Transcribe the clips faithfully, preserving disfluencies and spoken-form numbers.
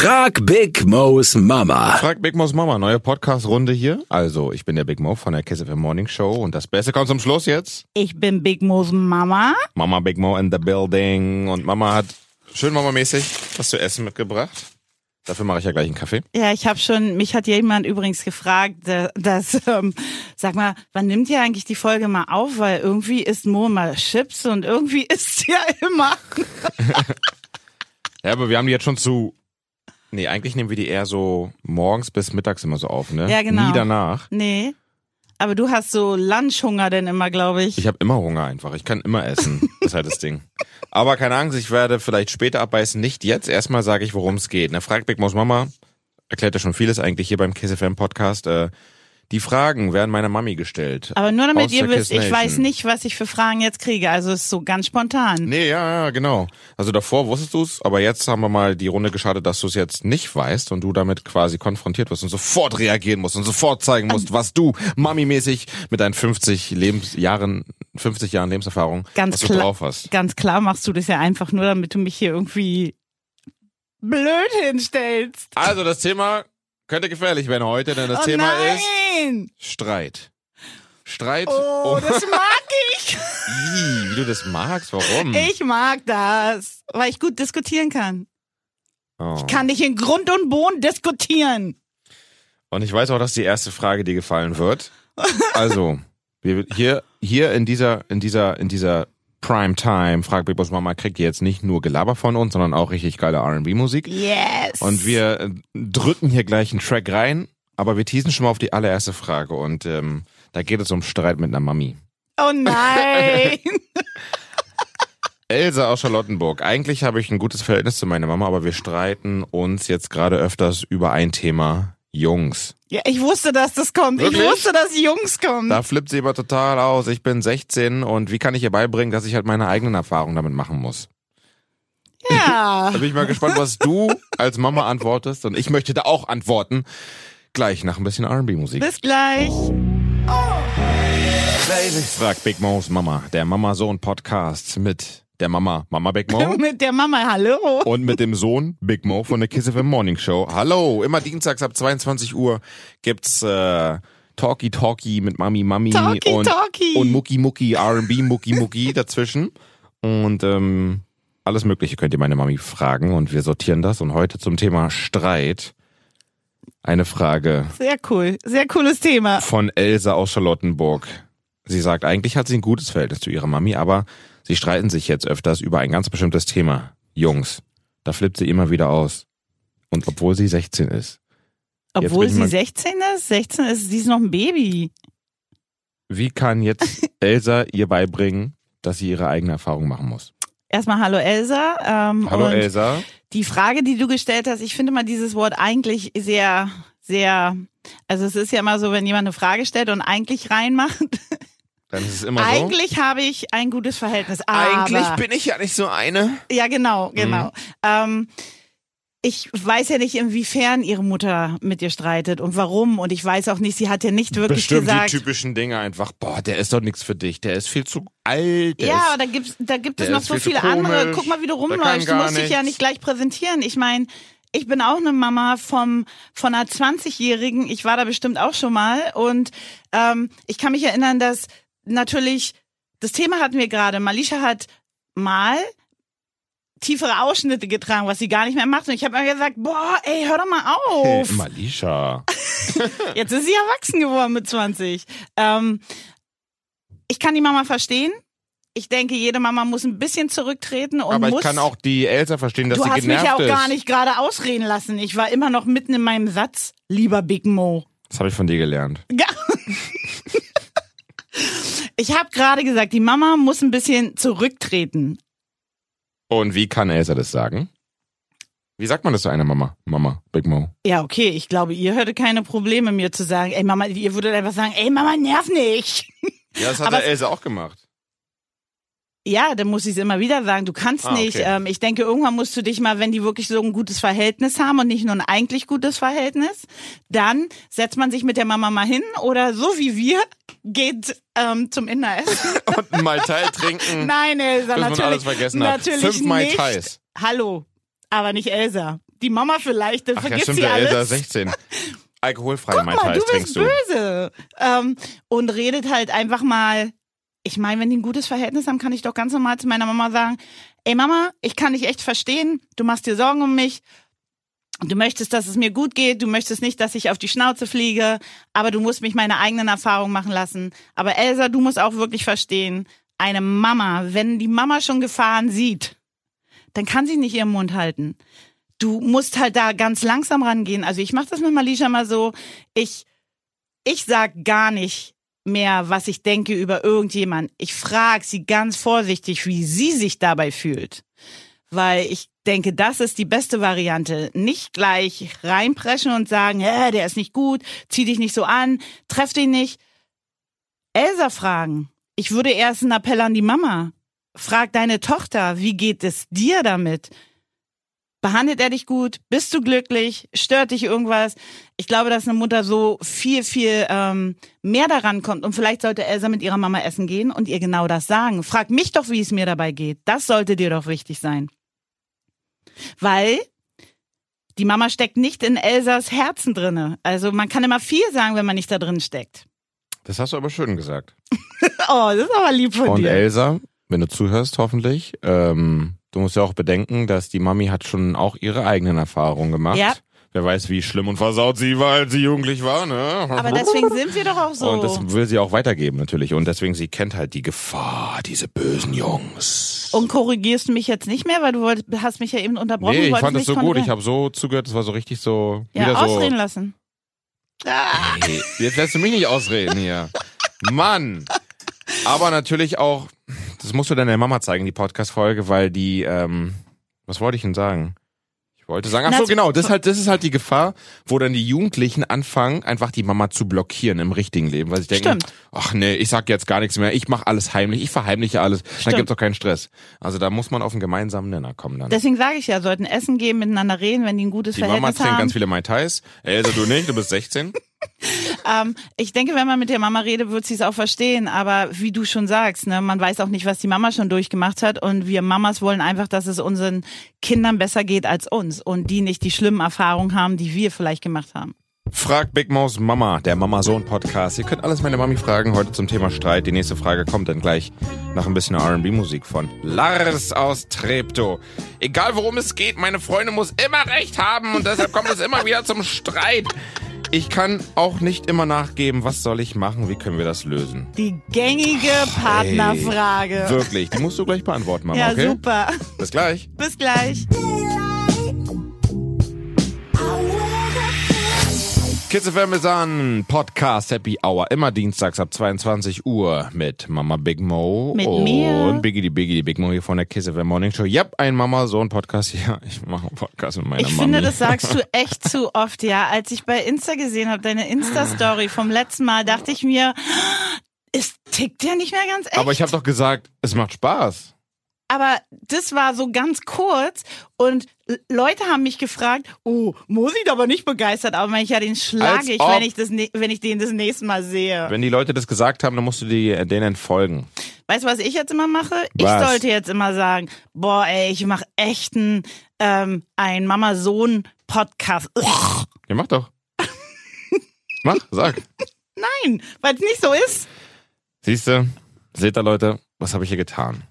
Frag Big Mo's Mama. Frag Big Mo's Mama, neue Podcast-Runde hier. Also, ich bin der Big Mo von der Kiss F M Morning Show und das Beste kommt zum Schluss jetzt. Ich bin Big Mo's Mama. Mama Big Mo in the building und Mama hat schön Mama-mäßig was zu essen mitgebracht. Dafür mache ich ja gleich einen Kaffee. Ja, ich habe schon, mich hat jemand übrigens gefragt, dass, ähm, sag mal, wann nimmt ihr eigentlich die Folge mal auf? Weil irgendwie isst Mo mal Chips und irgendwie isst sie ja immer. Ja, aber wir haben die jetzt schon zu... Nee, eigentlich nehmen wir die eher so morgens bis mittags immer so auf, ne? Ja, genau. Nie danach. Nee. Aber du hast so Lunchhunger denn immer, glaube ich. Ich habe immer Hunger einfach. Ich kann immer essen. Das ist halt das Ding. Aber keine Angst, ich werde vielleicht später abbeißen. Nicht jetzt. Erstmal sage ich, worum es geht. Ne? Frag Big Mo's Mama. Erklärt ja schon vieles eigentlich hier beim Kiss F M Podcast. Äh, die Fragen werden meiner Mami gestellt. Aber nur damit aus ihr der wisst, Kiss ich Nation. weiß nicht, was ich für Fragen jetzt kriege. Also es ist so ganz spontan. Nee, ja, ja, genau. Also davor wusstest du's, aber jetzt haben wir mal die Runde gestartet, dass du es jetzt nicht weißt und du damit quasi konfrontiert wirst und sofort reagieren musst und sofort zeigen musst, was du Mami-mäßig mit deinen fünfzig Lebensjahren, fünfzig Jahren Lebenserfahrung, Ganz was du klar, drauf hast. Ganz klar machst du das ja einfach nur, damit du mich hier irgendwie blöd hinstellst. Also das Thema könnte gefährlich werden heute, denn das Oh Thema nein. ist Streit. Streit. Oh, das mag ich. Ih, wie du das magst, warum? Ich mag das, weil ich gut diskutieren kann. Oh. Ich kann dich in Grund und Boden diskutieren. Und ich weiß auch, dass die erste Frage dir gefallen wird. Also, wir, hier, hier in dieser, in dieser, in dieser Primetime, Frag Big Mo's Mama, kriegt ihr jetzt nicht nur Gelaber von uns, sondern auch richtig geile R and B-Musik. Yes. Und wir äh, drücken hier gleich einen Track rein, aber wir teasen schon mal auf die allererste Frage und ähm, da geht es um Streit mit einer Mami. Oh nein. Elsa aus Charlottenburg. Eigentlich habe ich ein gutes Verhältnis zu meiner Mama, aber wir streiten uns jetzt gerade öfters über ein Thema. Jungs. Ja, ich wusste, dass das kommt. Wirklich? Ich wusste, dass Jungs kommen. Da flippt sie aber total aus. Ich bin sechzehn und wie kann ich ihr beibringen, dass ich halt meine eigenen Erfahrungen damit machen muss? Ja. Da bin ich mal gespannt, was du als Mama antwortest und ich möchte da auch antworten. Gleich nach ein bisschen R and B-Musik. Bis gleich. Frag Big Mo's Mama, der Mama-Sohn-Podcast mit der Mama, Mama Big Mo. Mit der Mama, hallo. Und mit dem Sohn Big Mo von der Kiss F M Morning Show. Hallo, immer dienstags ab zweiundzwanzig Uhr gibt's äh, Talkie Talkie mit Mami Mami Talkie, und, Talkie. und Mucki Mucki, R and B Mucki Mucki dazwischen. Und ähm, alles Mögliche könnt ihr meine Mami fragen und wir sortieren das. Und heute zum Thema Streit eine Frage Sehr cool. Sehr cooles Thema. von Elsa aus Charlottenburg. Sie sagt, eigentlich hat sie ein gutes Verhältnis zu ihrer Mami, aber sie streiten sich jetzt öfters über ein ganz bestimmtes Thema. Jungs, da flippt sie immer wieder aus. Und obwohl sie sechzehn ist. Obwohl bin ich sie mal- sechzehn ist? sechzehn ist, sie ist noch ein Baby. Wie kann jetzt Elsa ihr beibringen, dass sie ihre eigene Erfahrung machen muss? Erstmal hallo Elsa. Ähm, Hallo und Elsa. Die Frage, die du gestellt hast, ich finde mal dieses Wort eigentlich sehr, sehr, also es ist ja immer so, wenn jemand eine Frage stellt und eigentlich reinmacht. Dann ist es immer Eigentlich habe ich ein gutes Verhältnis. so. Aber, Eigentlich bin ich ja nicht so eine. Ja, genau, genau. Mhm. Ähm, ich weiß ja nicht, inwiefern ihre Mutter mit ihr streitet und warum. Und ich weiß auch nicht, sie hat ja nicht wirklich Bestimmt gesagt. die typischen Dinge einfach, boah, der ist doch nichts für dich, der ist viel zu alt. Der Ja, ist, aber da gibt's, da gibt es der noch ist so viel zu viele andere. komisch, Guck mal, wie du der kann rumläufst. Du gar musst dich ja nichts. nicht gleich präsentieren. Ich meine, ich bin auch eine Mama vom von einer zwanzigjährigen. Ich war da bestimmt auch schon mal. Und ähm, ich kann mich erinnern, dass natürlich, das Thema hatten wir gerade, Malisha hat mal tiefere Ausschnitte getragen, was sie gar nicht mehr macht. Und ich habe mir gesagt, boah, ey, hör doch mal auf. Hey, Malisha. Jetzt ist sie erwachsen geworden mit zwanzig. Ähm, ich kann die Mama verstehen. Ich denke, jede Mama muss ein bisschen zurücktreten und Aber muss. ich kann auch die Elsa verstehen, dass du sie hast mich genervt ja auch ist. gar nicht gerade ausreden lassen. Ich war immer noch mitten in meinem Satz, lieber Big Mo. Das habe ich von dir gelernt. Ja. Ich habe gerade gesagt, die Mama muss ein bisschen zurücktreten. Und wie kann Elsa das sagen? Wie sagt man das zu einer Mama? Mama, Big Mo. Ja, okay, ich glaube, ihr hättet keine Probleme, mir zu sagen, ey Mama, ihr würdet einfach sagen, ey Mama, nerv nicht. Ja, das hat Aber der Elsa auch gemacht. Ja, dann muss ich es immer wieder sagen, du kannst Ah, nicht. okay. Ähm, ich denke, irgendwann musst du dich mal, wenn die wirklich so ein gutes Verhältnis haben und nicht nur ein eigentlich gutes Verhältnis, dann setzt man sich mit der Mama mal hin oder so wie wir, geht ähm, zum Inneressen. Und ein Mai Tai trinken, Nein, Elsa, bis man natürlich, alles vergessen hat. natürlich Fünf Mai nicht. Tais. Hallo, aber nicht Elsa. Die Mama vielleicht, dann Ach ja, vergisst stimmt, sie der alles. Elsa sechzehn. Alkoholfreie Guck Mai mal, Tais du bist trinkst du. böse. Ähm, und redet halt einfach mal, ich meine, wenn die ein gutes Verhältnis haben, kann ich doch ganz normal zu meiner Mama sagen, ey Mama, ich kann dich echt verstehen, du machst dir Sorgen um mich, du möchtest, dass es mir gut geht, du möchtest nicht, dass ich auf die Schnauze fliege, aber du musst mich meine eigenen Erfahrungen machen lassen. Aber Elsa, du musst auch wirklich verstehen, eine Mama, wenn die Mama schon Gefahren sieht, dann kann sie nicht ihren Mund halten. Du musst halt da ganz langsam rangehen. Also ich mache das mit Malisha mal so, ich, ich sag gar nicht mehr, was ich denke über irgendjemand. Ich frage sie ganz vorsichtig, wie sie sich dabei fühlt. Weil ich denke, das ist die beste Variante. Nicht gleich reinpreschen und sagen, ja, der ist nicht gut, zieh dich nicht so an, treff dich nicht. Elsa fragen. Ich würde erst einen Appell an die Mama. Frag deine Tochter, wie geht es dir damit? Behandelt er dich gut? Bist du glücklich? Stört dich irgendwas? Ich glaube, dass eine Mutter so viel, viel ähm, mehr daran kommt. Und vielleicht sollte Elsa mit ihrer Mama essen gehen und ihr genau das sagen. Frag mich doch, wie es mir dabei geht. Das sollte dir doch wichtig sein. Weil die Mama steckt nicht in Elsas Herzen drinne. Also man kann immer viel sagen, wenn man nicht da drin steckt. Das hast du aber schön gesagt. Oh, das ist aber lieb von Und dir. Elsa, wenn du zuhörst, hoffentlich, ähm, du musst ja auch bedenken, dass die Mami hat schon auch ihre eigenen Erfahrungen gemacht. Ja. Wer weiß, wie schlimm und versaut sie war, als sie jugendlich war, ne? Aber deswegen sind wir doch auch so. Und das will sie auch weitergeben natürlich. Und deswegen, sie kennt halt die Gefahr, diese bösen Jungs. Und korrigierst du mich jetzt nicht mehr, weil du wollt, hast mich ja eben unterbrochen. Nee, ich wolltest fand das mich so gut. kontrollieren. Ich habe so zugehört, das war so richtig so, Ja, wieder so. ausreden lassen. Ah. Hey, jetzt lässt du mich nicht ausreden hier. Mann. Aber natürlich auch, das musst du deiner Mama zeigen, die Podcast-Folge, weil die, ähm, was wollte ich denn sagen? Ich wollte sagen, ach so, Na, genau, das ist halt, das ist halt die Gefahr, wo dann die Jugendlichen anfangen, einfach die Mama zu blockieren im richtigen Leben, weil sie denken, Stimmt. ach nee, ich sag jetzt gar nichts mehr, ich mache alles heimlich, ich verheimliche alles, dann Stimmt. gibt's doch keinen Stress. Also da muss man auf einen gemeinsamen Nenner kommen dann. Deswegen sage ich ja, sollten essen gehen, miteinander reden, wenn die ein gutes Die Mama Verhältnis trinkt haben. ganz viele Mai Tais. Elsa, du nicht, du bist sechzehn. Ähm, ich denke, wenn man mit der Mama redet, wird sie es auch verstehen. Aber wie du schon sagst, ne, man weiß auch nicht, was die Mama schon durchgemacht hat. Und wir Mamas wollen einfach, dass es unseren Kindern besser geht als uns. Und die nicht die schlimmen Erfahrungen haben, die wir vielleicht gemacht haben. Frag Big Mo's Mama, der Mama-Sohn-Podcast. Ihr könnt alles meine Mami fragen, heute zum Thema Streit. Die nächste Frage kommt dann gleich nach ein bisschen R and B-Musik von Lars aus Treptow. Egal worum es geht, meine Freundin muss immer recht haben und deshalb kommt es immer wieder zum Streit. Ich kann auch nicht immer nachgeben, was soll ich machen, wie können wir das lösen? Die gängige Partnerfrage. Wirklich, die musst du gleich beantworten, Mama, Ja, okay? super. Bis gleich. Bis gleich. Kids F M ist an, Podcast Happy Hour, immer dienstags ab zweiundzwanzig Uhr mit Mama Big Mo Mit und mir. Biggie die Biggie die Big Mo hier von der Kids F M Morning Show. Yep, ein Mama-Sohn-Podcast hier. Ich mache einen Podcast mit meiner Ich Mami. finde, das sagst du echt zu oft, ja. Als ich bei Insta gesehen habe, deine Insta-Story vom letzten Mal, dachte ich mir, es tickt ja nicht mehr ganz echt. Aber ich habe doch gesagt, es macht Spaß. Aber das war so ganz kurz und Leute haben mich gefragt, oh, Mo sieht aber nicht begeistert, aber ich ja den schlage Als ich, ob. wenn ich das, ne- wenn ich den das nächste Mal sehe. Wenn die Leute das gesagt haben, dann musst du die, denen folgen. Weißt du, was ich jetzt immer mache? Ich Was? sollte jetzt immer sagen, boah, ey, ich mache echt einen, ähm, ein Mama-Sohn-Podcast. Uch. Ja, mach doch. Mach, sag. Nein, weil es nicht so ist. Siehst du, seht ihr Leute, was habe ich hier getan?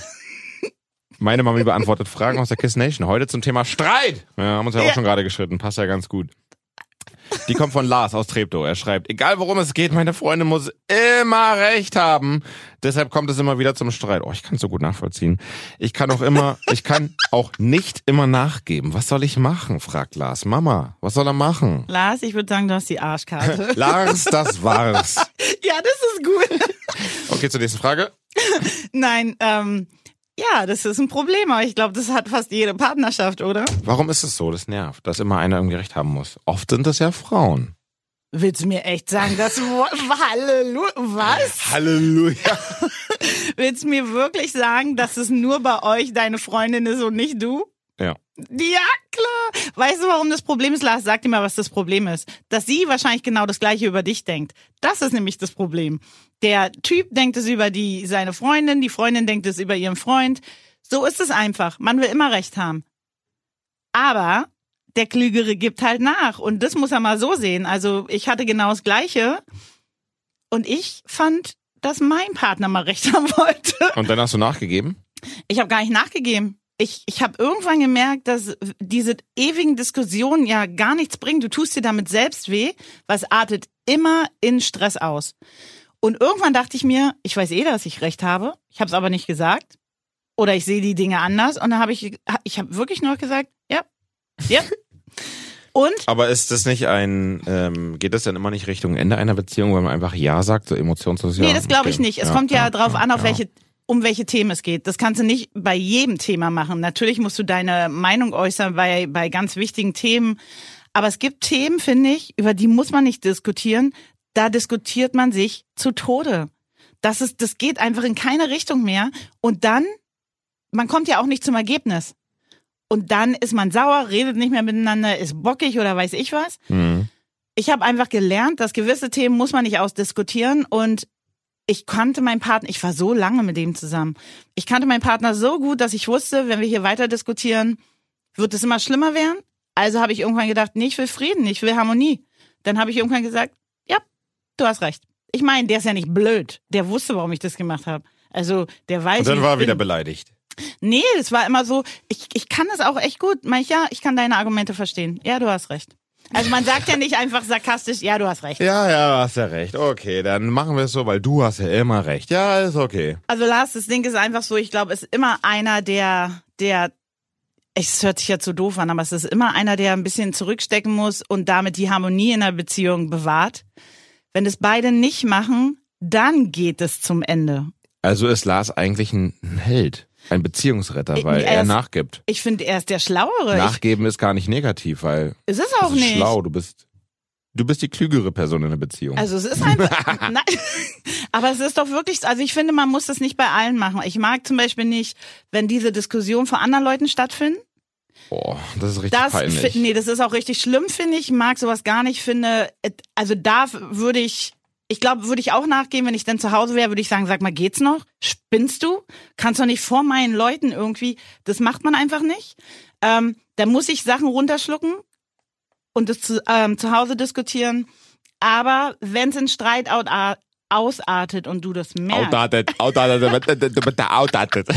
Meine Mami beantwortet Fragen aus der Kiss Nation. Heute zum Thema Streit. Ja, haben uns ja auch Ja. schon gerade geschritten. Passt ja ganz gut. Die kommt von Lars aus Treptow. Er schreibt, egal worum es geht, meine Freundin muss immer recht haben. Deshalb kommt es immer wieder zum Streit. Oh, ich kann es so gut nachvollziehen. Ich kann auch immer, ich kann auch nicht immer nachgeben. Was soll ich machen? Fragt Lars. Mama, was soll er machen? Lars, ich würde sagen, du hast die Arschkarte. Lars, das war's. Ja, das ist gut. Okay, zur nächsten Frage. Nein, ähm, ja, das ist ein Problem, aber ich glaube, das hat fast jede Partnerschaft, oder? Warum ist es so? Das nervt, dass immer einer irgendwie recht haben muss. Oft sind das ja Frauen. Willst du mir echt sagen, das Wort, Halleluja, was? Halleluja. Willst du mir wirklich sagen, dass es nur bei euch deine Freundin ist und nicht du? Ja. Ja, klar. Weißt du, warum das Problem ist, Lars? Sag dir mal, was das Problem ist. Dass sie wahrscheinlich genau das Gleiche über dich denkt. Das ist nämlich das Problem. Der Typ denkt es über die seine Freundin, die Freundin denkt es über ihren Freund. So ist es einfach. Man will immer recht haben. Aber der Klügere gibt halt nach. Und das muss er mal so sehen. Also ich hatte genau das Gleiche und ich fand, dass mein Partner mal recht haben wollte. Und dann hast du nachgegeben? Ich habe gar nicht nachgegeben. Ich, ich habe irgendwann gemerkt, dass diese ewigen Diskussionen ja gar nichts bringen. Du tust dir damit selbst weh, was artet immer in Stress aus. Und irgendwann dachte ich mir, ich weiß eh, dass ich recht habe. Ich habe es aber nicht gesagt. Oder ich sehe die Dinge anders. Und dann habe ich, ich habe wirklich nur gesagt, ja, ja. Und? Aber ist das nicht ein, ähm, geht das dann immer nicht Richtung Ende einer Beziehung, wenn man einfach Ja sagt, so emotionslos? Nee, ja, das glaube ich okay. nicht. Es ja, kommt ja, ja drauf ja, an, auf ja. welche, um welche Themen es geht. Das kannst du nicht bei jedem Thema machen. Natürlich musst du deine Meinung äußern bei, bei ganz wichtigen Themen. Aber es gibt Themen, finde ich, über die muss man nicht diskutieren. Da diskutiert man sich zu Tode. Das ist, das geht einfach in keine Richtung mehr. Und dann, man kommt ja auch nicht zum Ergebnis. Und dann ist man sauer, redet nicht mehr miteinander, ist bockig oder weiß ich was. Mhm. Ich habe einfach gelernt, dass gewisse Themen muss man nicht ausdiskutieren. Und ich kannte meinen Partner, ich war so lange mit dem zusammen. Ich kannte meinen Partner so gut, dass ich wusste, wenn wir hier weiter diskutieren, wird es immer schlimmer werden. Also habe ich irgendwann gedacht, nee, ich will Frieden, ich will Harmonie. Dann habe ich irgendwann gesagt, ja, du hast recht. Ich meine, der ist ja nicht blöd. Der wusste, warum ich das gemacht habe. Also der weiß. Und dann wie war er ich bin. wieder beleidigt. Nee, das war immer so, ich, ich kann das auch echt gut. Mach ich, ja, ich kann deine Argumente verstehen. Ja, du hast recht. Also man sagt ja nicht einfach sarkastisch, ja, du hast recht. Ja, ja, hast ja recht. Okay, dann machen wir es so, weil du hast ja immer recht. Ja, ist okay. Also Lars, das Ding ist einfach so, ich glaube, es ist immer einer, der, der, es hört sich ja zu doof an, aber es ist immer einer, der ein bisschen zurückstecken muss und damit die Harmonie in der Beziehung bewahrt. Wenn es beide nicht machen, dann geht es zum Ende. Also ist Lars eigentlich ein Held, ein Beziehungsretter, weil Er er ist- nachgibt. Ich finde, er ist der Schlauere. Ich, Nachgeben ist gar nicht negativ, weil es ist das auch ist nicht. schlau. Du bist, du bist die klügere Person in der Beziehung. Also es ist einfach, nein, aber es ist doch wirklich, also ich finde, man muss das nicht bei allen machen. Ich mag zum Beispiel nicht, wenn diese Diskussionen vor anderen Leuten stattfinden. Boah, das ist richtig Das, peinlich. fi- nee, das ist auch richtig schlimm, finde ich. Ich mag sowas gar nicht, finde, et- also da würde ich, ich glaube, würde ich auch nachgehen, wenn ich dann zu Hause wäre, würde ich sagen, sag mal, geht's noch? Spinnst du? Kannst doch nicht vor meinen Leuten irgendwie, das macht man einfach nicht. Ähm, da muss ich Sachen runterschlucken und das zu, ähm, zu Hause diskutieren. Aber wenn es in Streit out, ausartet und du das merkst, Outdated, outdated, outdated.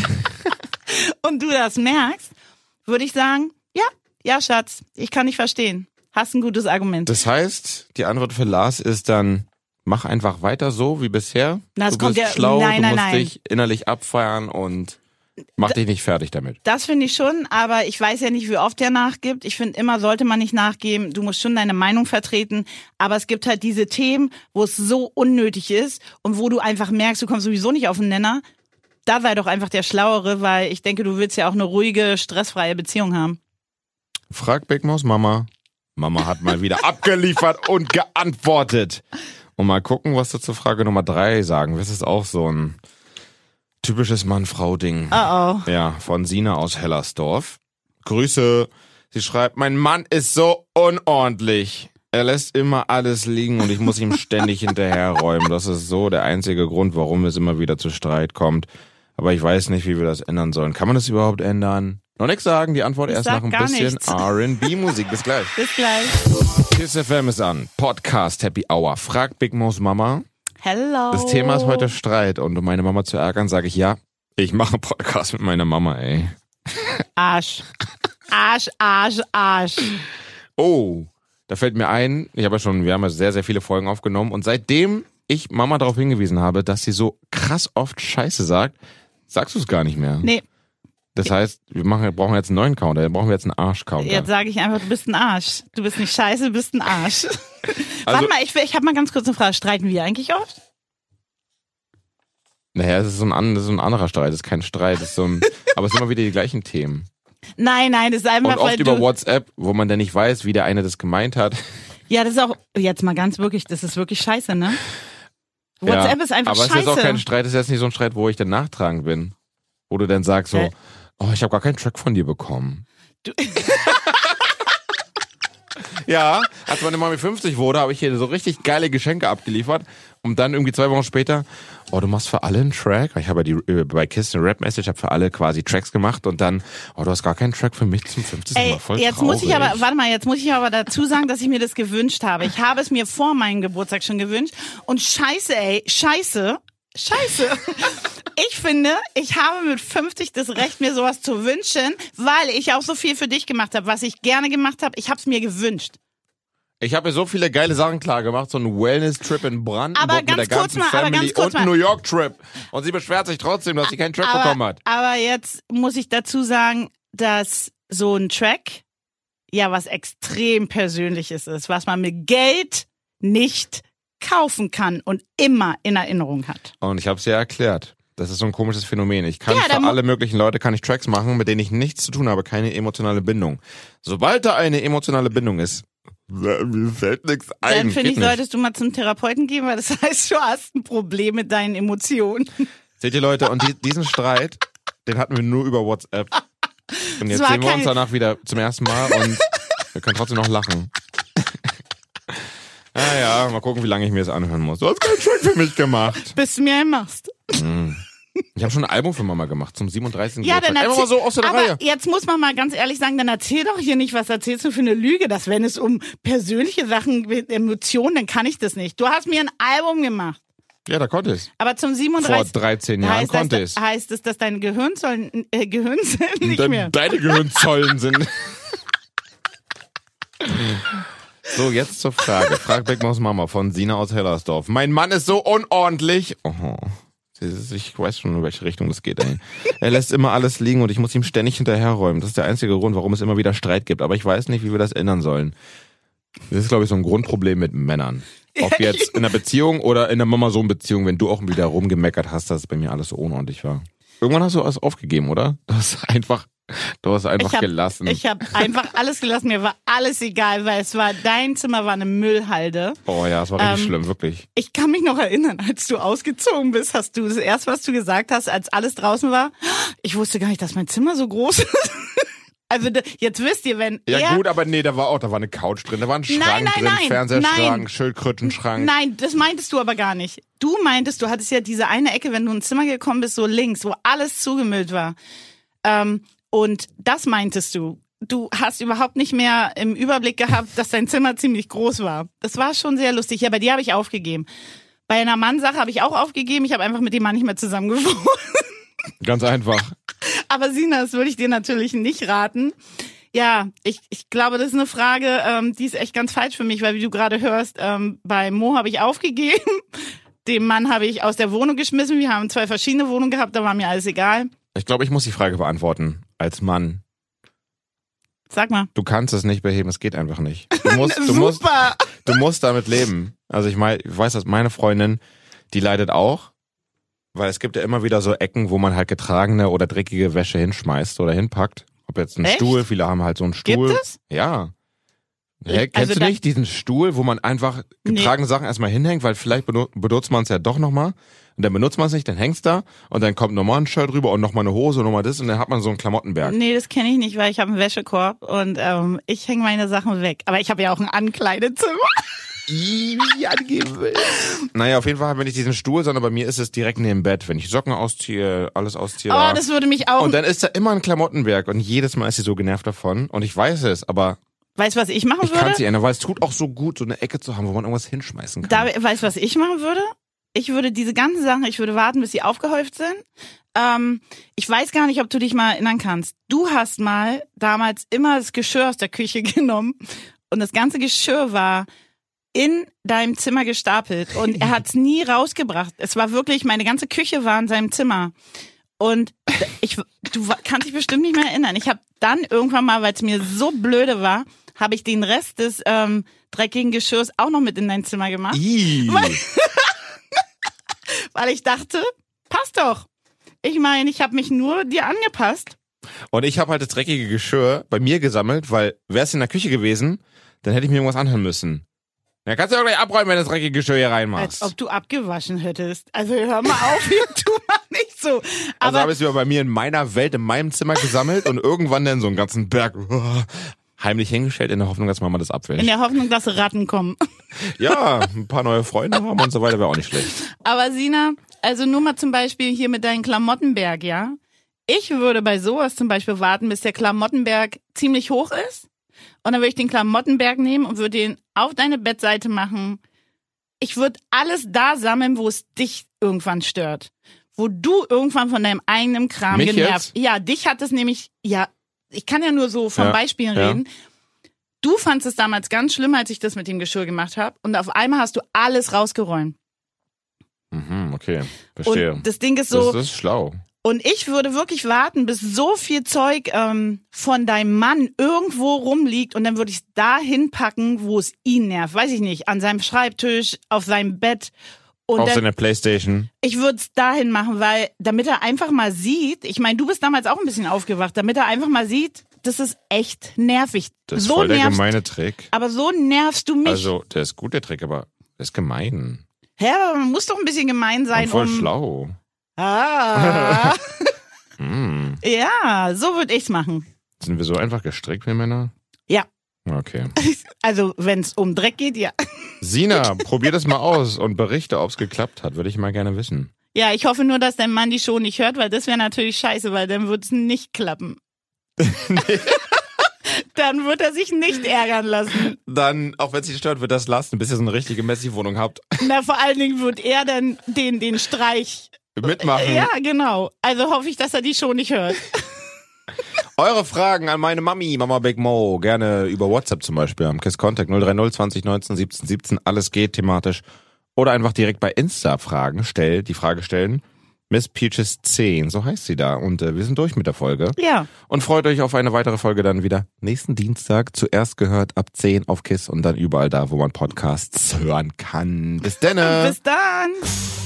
und du das merkst, würde ich sagen, ja, ja, Schatz, ich kann dich verstehen. Hast ein gutes Argument. Das heißt, die Antwort für Lars ist dann, mach einfach weiter so wie bisher. Na, es du kommt bist ja- schlau, nein, du nein, musst nein. dich innerlich abfeiern und mach dich nicht fertig damit. Das finde ich schon, aber ich weiß ja nicht, wie oft der nachgibt. Ich finde, immer sollte man nicht nachgeben. Du musst schon deine Meinung vertreten. Aber es gibt halt diese Themen, wo es so unnötig ist und wo du einfach merkst, du kommst sowieso nicht auf den Nenner. Da sei doch einfach der Schlauere, weil ich denke, du willst ja auch eine ruhige, stressfreie Beziehung haben. Frag Big Maus Mama. Mama hat mal wieder abgeliefert und geantwortet. Und mal gucken, was du zur Frage Nummer drei sagen. Das ist auch so ein typisches Mann-Frau-Ding. Oh oh. Ja, von Sina aus Hellersdorf. Grüße. Sie schreibt, mein Mann ist so unordentlich. Er lässt immer alles liegen und ich muss ihm ständig hinterherräumen. Das ist so der einzige Grund, warum es immer wieder zu Streit kommt. Aber ich weiß nicht, wie wir das ändern sollen. Kann man das überhaupt ändern? Noch nichts sagen, die Antwort Ich erst sag nach ein gar bisschen nichts. R and B-Musik. Bis gleich. Bis gleich. Kiss F M ist an. Podcast Happy Hour. Frag Big Maus Mama. Hello. Das Thema ist heute Streit und um meine Mama zu ärgern, sage ich ja, ich mache einen Podcast mit meiner Mama, ey. Arsch. Arsch, Arsch, Arsch. Oh, da fällt mir ein, ich habe ja schon, wir haben ja sehr, sehr viele Folgen aufgenommen und seitdem ich Mama darauf hingewiesen habe, dass sie so krass oft Scheiße sagt, sagst du es gar nicht mehr. Nee, Das heißt, wir machen, wir brauchen jetzt einen neuen Counter, dann brauchen wir jetzt einen Arsch-Counter. jetzt sage ich einfach, du bist ein Arsch. Du bist nicht scheiße, du bist ein Arsch. Also- Warte mal, ich, will- ich habe mal ganz kurz eine Frage. Streiten wir eigentlich oft? Naja, es ist so ein, an- das ist so ein anderer Streit, es ist kein Streit, es ist so ein, aber es sind immer wieder die gleichen Themen. Nein, nein, das ist einfach, Und oft weil über du... WhatsApp, wo man dann nicht weiß, wie der eine das gemeint hat. Ja, das ist auch, jetzt mal ganz wirklich, das ist wirklich scheiße, ne? WhatsApp Ja, ist einfach aber scheiße. es ist jetzt auch kein Streit, es ist jetzt nicht so ein Streit, wo ich dann nachtragend bin. Wo du dann sagst so, Hä? oh, ich habe gar keinen Track von dir bekommen. Du- Ja, als meine Mami fünfzig wurde, habe ich hier so richtig geile Geschenke abgeliefert. Und dann irgendwie zwei Wochen später, oh, du machst für alle einen Track. Ich habe ja die äh, bei Kiss eine Rap-Message, habe für alle quasi Tracks gemacht. Und dann, oh, du hast gar keinen Track für mich zum fünfzigsten Ey, Mal. Voll jetzt traurig. muss ich aber, warte mal, jetzt muss ich aber dazu sagen, dass ich mir das gewünscht habe. Ich habe es mir vor meinem Geburtstag schon gewünscht. Und scheiße, ey, scheiße, scheiße. Ich finde, ich habe mit fünfzig das Recht, mir sowas zu wünschen, weil ich auch so viel für dich gemacht habe, was ich gerne gemacht habe. Ich habe es mir gewünscht. Ich habe mir so viele geile Sachen klar gemacht, so einen Wellness-Trip in Brandenburg Aber mit der ganz kurz ganzen mal, aber Family ganz kurz und einen mal. New York-Trip. Und sie beschwert sich trotzdem, dass sie keinen Track aber, bekommen hat. Aber jetzt muss ich dazu sagen, dass so ein Track ja was extrem Persönliches ist, was man mit Geld nicht kaufen kann und immer in Erinnerung hat. Und ich habe es ja erklärt. Das ist so ein komisches Phänomen. Ich kann Ja, da für mu- alle möglichen Leute kann ich Tracks machen, mit denen ich nichts zu tun habe, keine emotionale Bindung. Sobald da eine emotionale Bindung ist, mir fällt nichts ein. Dann finde Geht ich, nicht. solltest du mal zum Therapeuten gehen, weil das heißt, du hast ein Problem mit deinen Emotionen. Seht ihr Leute, und die, diesen Streit, den hatten wir nur über WhatsApp. Und jetzt war sehen wir kein- uns danach wieder zum ersten Mal und wir können trotzdem noch lachen. Naja, mal gucken, wie lange ich mir das anhören muss. Du hast keinen Track für mich gemacht. Bis du mir einen machst. Ich habe schon ein Album für Mama gemacht, zum siebenunddreißigsten Ja, dann Geburtstag. Einfach erzähl, mal so aus der aber Reihe. jetzt muss man mal ganz ehrlich sagen, dann erzähl doch hier nicht, was erzählst du für eine Lüge, dass wenn es um persönliche Sachen mit Emotionen, dann kann ich das nicht. Du hast mir ein Album gemacht, Ja, da konnte ich. aber zum Vor siebenunddreißigsten dreizehn Jahren heißt konnte das, ich. heißt es, dass deine Gehirnzellen, äh, Gehirnzellen nicht Dann mehr. deine Gehirnzollen sind. So, jetzt zur Frage. Frag Big Maus Mama von Sina aus Hellersdorf. Mein Mann ist so unordentlich. Oh, ich weiß schon, in welche Richtung das geht, ey. Er lässt immer alles liegen und ich muss ihm ständig hinterherräumen. Das ist der einzige Grund, warum es immer wieder Streit gibt. Aber ich weiß nicht, wie wir das ändern sollen. Das ist, glaube ich, so ein Grundproblem mit Männern. Ob jetzt in einer Beziehung oder in einer Mama-Sohn-Beziehung, wenn du auch wieder rumgemeckert hast, dass es bei mir alles so unordentlich war. Irgendwann hast du alles aufgegeben, oder? Du hast einfach, du hast einfach Ich hab, gelassen. ich habe einfach alles gelassen. Mir war alles egal, weil es war, dein Zimmer war eine Müllhalde. Oh ja, es war richtig Ähm, schlimm, wirklich. Ich kann mich noch erinnern, als du ausgezogen bist, hast du das erste, was du gesagt hast, als alles draußen war, ich wusste gar nicht, dass mein Zimmer so groß ist. Also d- jetzt wisst ihr, wenn Ja er... gut, aber nee, da war auch, da war eine Couch drin, da war ein Schrank Nein, nein, drin, nein, Fernsehschrank, nein. Schildkrötenschrank. Nein, das meintest du aber gar nicht. Du meintest, du hattest ja diese eine Ecke, wenn du ins Zimmer gekommen bist, so links, wo alles zugemüllt war. Ähm, und das meintest du. Du hast überhaupt nicht mehr im Überblick gehabt, dass dein Zimmer ziemlich groß war. Das war schon sehr lustig. Ja, bei dir habe ich aufgegeben. Bei einer Mann-Sache habe ich auch aufgegeben. Ich habe einfach mit dem Mann nicht mehr zusammen gewohnt. Ganz einfach. Aber Sina, das würde ich dir natürlich nicht raten. Ja, ich, ich glaube, das ist eine Frage, ähm, die ist echt ganz falsch für mich, weil wie du gerade hörst, ähm, bei Mo habe ich aufgegeben, dem Mann habe ich aus der Wohnung geschmissen, wir haben zwei verschiedene Wohnungen gehabt, da war mir alles egal. Ich glaube, ich muss die Frage beantworten. Als Mann. Sag mal. Du kannst es nicht beheben, es geht einfach nicht. Du musst, du musst, Super! du musst damit leben. Also ich meine, ich weiß, dass meine Freundin, die leidet auch, weil es gibt ja immer wieder so Ecken, wo man halt getragene oder dreckige Wäsche hinschmeißt oder hinpackt. Ob jetzt ein Echt? Stuhl, viele haben halt so einen Stuhl. Gibt es? Ja. Ich- Hä, kennst also du da- nicht diesen Stuhl, wo man einfach getragene Sachen erstmal hinhängt, weil vielleicht benu- benutzt man es ja doch nochmal und dann benutzt man es nicht, dann hängt's da und dann kommt nochmal ein Shirt drüber und nochmal eine Hose und nochmal das und dann hat man so einen Klamottenberg. Nee, das kenne ich nicht, weil ich habe einen Wäschekorb und ähm, ich hänge meine Sachen weg. Aber ich habe ja auch ein Ankleidezimmer. Naja, auf jeden Fall habe ich nicht diesen Stuhl, sondern bei mir ist es direkt neben dem Bett. Wenn ich Socken ausziehe, alles ausziehe. Oh, da. das würde mich auch... Und dann ist da immer ein Klamottenberg und jedes Mal ist sie so genervt davon und ich weiß es, aber Weißt du, was ich machen ich kann würde? es nicht ändern, weil es tut auch so gut, so eine Ecke zu haben, wo man irgendwas hinschmeißen kann. Da, weißt du, was ich machen würde? Ich würde diese ganzen Sachen, ich würde warten, bis sie aufgehäuft sind. Ähm, ich weiß gar nicht, ob du dich mal erinnern kannst. Du hast mal damals immer das Geschirr aus der Küche genommen und das ganze Geschirr war in deinem Zimmer gestapelt und er hat es nie rausgebracht. Es war wirklich, meine ganze Küche war in seinem Zimmer. Und ich, du kannst dich bestimmt nicht mehr erinnern. Ich habe dann irgendwann mal, weil es mir so blöde war, habe ich den Rest des ähm, dreckigen Geschirrs auch noch mit in dein Zimmer gemacht. Ih. Weil ich dachte, passt doch. Ich meine, ich habe mich nur dir angepasst. Und ich habe halt das dreckige Geschirr bei mir gesammelt, weil wäre es in der Küche gewesen, dann hätte ich mir irgendwas anhören müssen. Ja, kannst du ja gleich abräumen, wenn du das dreckige Geschirr hier reinmachst. Als ob du abgewaschen hättest. Also hör mal auf, hier, tu mal nicht so. Also Aber habe ich es mir bei mir in meiner Welt, in meinem Zimmer gesammelt und irgendwann dann so einen ganzen Berg heimlich hingestellt in der Hoffnung, dass Mama das abwäscht. In der Hoffnung, dass Ratten kommen. Ja, ein paar neue Freunde haben und so weiter wäre auch nicht schlecht. Aber Sina, also nur mal zum Beispiel hier mit deinem Klamottenberg, ja? Ich würde bei sowas zum Beispiel warten, bis der Klamottenberg ziemlich hoch ist. Und dann würde ich den Klamottenberg nehmen und würde den auf deine Bettseite machen. Ich würde alles da sammeln, wo es dich irgendwann stört. Wo du irgendwann von deinem eigenen Kram Mich genervt. jetzt? Ja, dich hat es nämlich, ja, ich kann ja nur so von Ja, Beispielen ja. reden. Du fandst es damals ganz schlimm, als ich das mit dem Geschirr gemacht habe. Und auf einmal hast du alles rausgeräumt. Mhm, okay, verstehe. Und das Ding ist so, das, das ist schlau. und ich würde wirklich warten, bis so viel Zeug ähm, von deinem Mann irgendwo rumliegt und dann würde ich es dahin packen, wo es ihn nervt. Weiß ich nicht, an seinem Schreibtisch, auf seinem Bett. Und Auf dann, seiner Playstation. ich würde es dahin machen, weil damit er einfach mal sieht, ich meine, du bist damals auch ein bisschen aufgewacht, damit er einfach mal sieht, das ist echt nervig. Das ist so voll der nervst, gemeine Trick. aber so nervst du mich. Also, der ist gut, der Trick, aber der ist gemein. Hä, aber man muss doch ein bisschen gemein sein, Und voll um... schlau. Ah. Hm. Ja, so würde ich's machen. Sind wir so einfach gestrickt, wir Männer? Ja. Okay. Also, wenn's um Dreck geht, ja. Sina, probier das mal aus und berichte, ob's geklappt hat. Würde ich mal gerne wissen. Ja, ich hoffe nur, dass dein Mann die Show nicht hört, weil das wäre natürlich scheiße, weil dann wird's nicht klappen. Dann wird er sich nicht ärgern lassen. Dann, auch wenn es dich stört, wird das lassen, bis ihr so eine richtige Messi-Wohnung habt. Na, vor allen Dingen wird er dann den, den Streich... Mitmachen. Ja, genau. Also hoffe ich, dass er die Show nicht hört. Eure Fragen an meine Mami, Mama Big Mo, gerne über WhatsApp zum Beispiel am Kiss Contact null drei null zwanzig neunzehn siebzehn siebzehn, alles geht thematisch. Oder einfach direkt bei Insta Fragen stellen, die Frage stellen. Miss Peaches zehn, so heißt sie da. Und äh, wir sind durch mit der Folge. Ja. Und freut euch auf eine weitere Folge dann wieder nächsten Dienstag. Zuerst gehört ab zehn auf Kiss und dann überall da, wo man Podcasts hören kann. Bis denne. Bis dann.